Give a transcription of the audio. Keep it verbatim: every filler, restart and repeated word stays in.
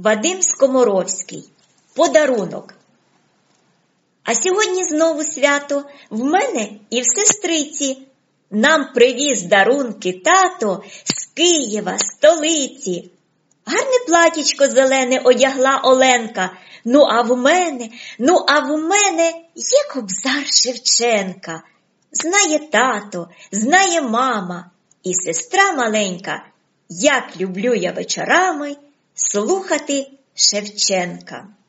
Вадим Скоморовський. Подарунок. А сьогодні знову свято в мене і в сестриці. Нам привіз дарунки тато з Києва, столиці. Гарне платічко зелене одягла Оленка. Ну а в мене, ну а в мене є Кобзар Шевченка. Знає тато, знає мама і сестра маленька, як люблю я вечорами слухати Шевченка.